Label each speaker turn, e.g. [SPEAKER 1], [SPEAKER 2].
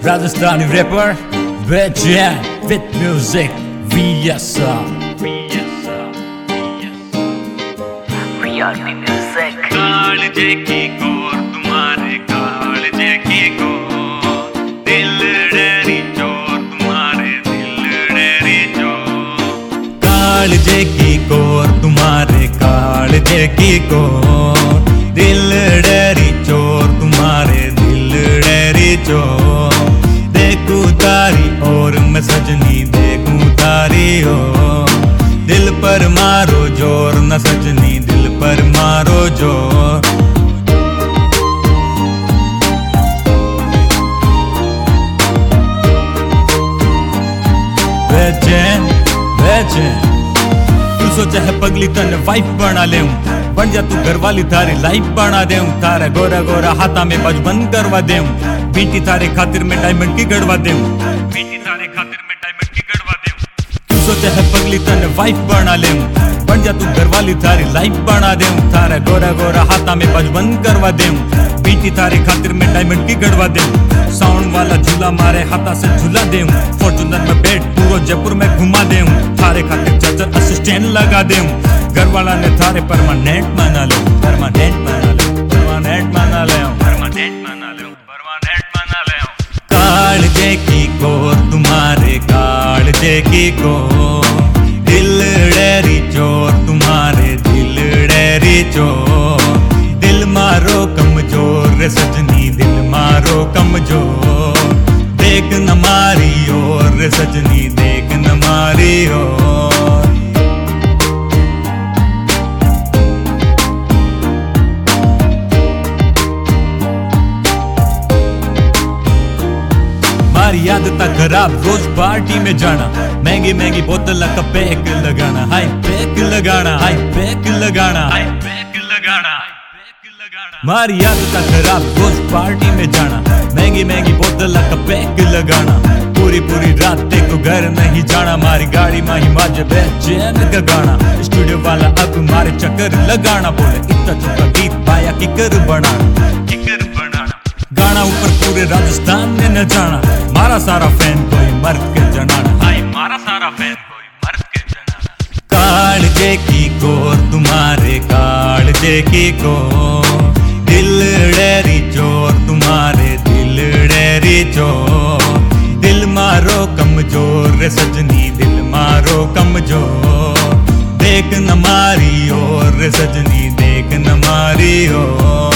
[SPEAKER 1] Rajasthani rapper, Bajan with music, VSR.
[SPEAKER 2] Reality music.
[SPEAKER 3] कालजे की गोर तुम्हारे कालजे की गोर, दिल डेरी चोर तुम्हारे दिल डेरी चोर। कालजे की गोर तुम्हारे कालजे की गोर, दिल डेरी चोर तुम्हारे दिल डेरी चोर। देखूं तारी और मैं सजनी देखूं तारी ओर, दिल पर मारो जोर न सजनी दिल पर मारो जोर। बेचैन बेचैन तू सोचा है पगली तन वाइफ बना लेऊं, बन जा तू घर वाली थारी लाइफ बना देऊं। थारा गोरा गोरा हाथा में बज बंद करवा देऊं, बीटी थारे खातिर में डायमंड की गड़वा देऊं, बीटी थारे खातिर में डायमंड की गड़वा देऊं। तू सोचा है पगली तन वाइफ बना लेऊं, बन जा तू घर वाली थारी लाइफ बना देऊं। थारा गोरा गोरा हाथा में बज बंद करवा देऊं, बीटी थारे खातिर में डायमंड की गड़वा देऊं। साउंड वाला झूला मारे हाथा से झूला देऊं, फॉर्च्यूनर में बैठ पूरा जयपुर में घुमा देऊं। थारे खातिर चार्जर असिस्टेंट लगा देऊं, घर वाला ने थारे परमानेंट बना ले, परमानेंट बना ले, परमानेंट बना ले, परमानेंट बना ले, परमानेंट बना ले। कालजे की गोर तुम्हारे कालजे की गोर, दिल डेरी चोर तुम्हारे दिल डेरी चोर। दिल मारो कमजोर रे सजनी दिल मारो कमजोर, देख न मारी और रे सजनी देख न मारी और। हमारी आदत खराब रोज पार्टी में जाना, महंगी महंगी बोतल का पैक लगाना, हाई पैक लगाना, हाई पैक लगाना, हाई पैक लगाना। हमारी आदत खराब रोज पार्टी में जाना, महंगी महंगी बोतल का पैक लगाना। पूरी पूरी रात देखो घर नहीं जाना, हमारी गाड़ी में ही बाजे बेचैन का गाना। स्टूडियो वाला अब हमारे चक्कर लगाना, बोले इतना चुका गीत पाया किकर बनाना, किकर बनाना। गाना ऊपर पूरे राजस्थान ने न जाना, मारा सारा फैन कोई मर्द के जनाना, हाय मारा सारा फैन कोई मर्द के जनाना। कालजे की गोर तुम्हारे कालजे की गोर, दिल डेरी चोर तुम्हारे दिल डेरी चोर। दिल मारो कमजोर रे सजनी दिल मारो कमजोर, देख न मारी और रे सजनी देख न मारी और।